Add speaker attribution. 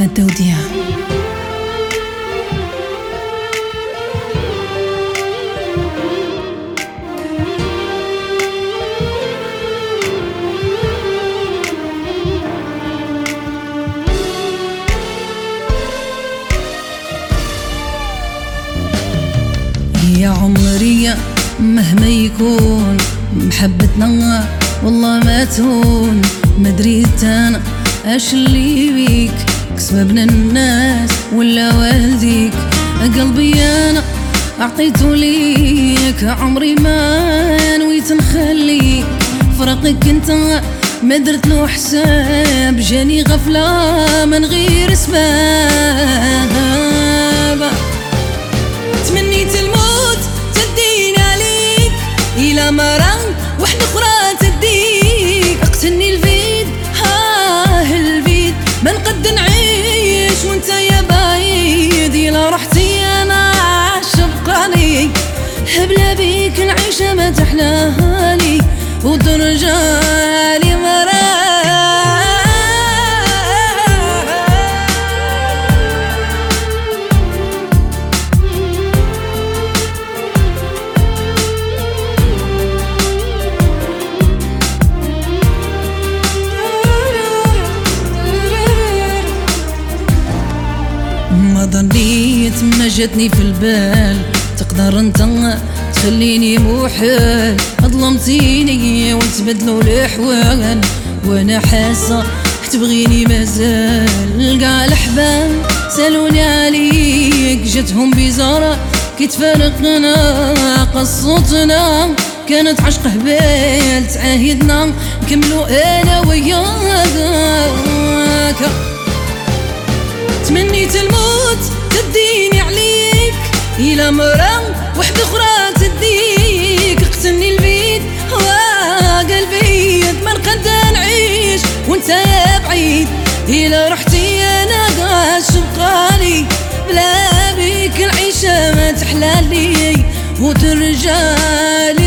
Speaker 1: الدودية. يا عمري مهما يكون محبتنا والله ما تهون. ما دريت انا اش اللي بيك، كسببنا الناس ولا والديك. قلبي انا اعطيته ليك، عمري ما نويت نخليك. فراقك انت ما درت له حساب، جاني غفله من غير اسباب. تمنيت الموت تديني عليك، الى مرة وحده اخرى تديك. اقتلني الفيد الفيد، ما نقد نعيش وانت يا بعيد. الى رحتي انا شبقاني، بلا بيك العيشه ما تحلالي وترجعلي مرة. ما ظنيت ما جاتني في البال تقدر انت تخليني محال. ظلمتيني وتبدلوا الاحوال، وانا حاسه تبغيني مازال. كاع الاحباب سالوني عليك، جاتهم بزارة كي تفارقنا. قصتنا كانت عشق هبال، تعاهدنا نكملوا انا وياك. تمنيت الموت تديني عليك، الى مرة وحده اخرى تديك. اقتلني البيد قلبي ما نقد نعيش وانت يا بعيد. الى رحتي انا قاش بقالي، بلا بيك العيشه ما تحلالي وترجعلي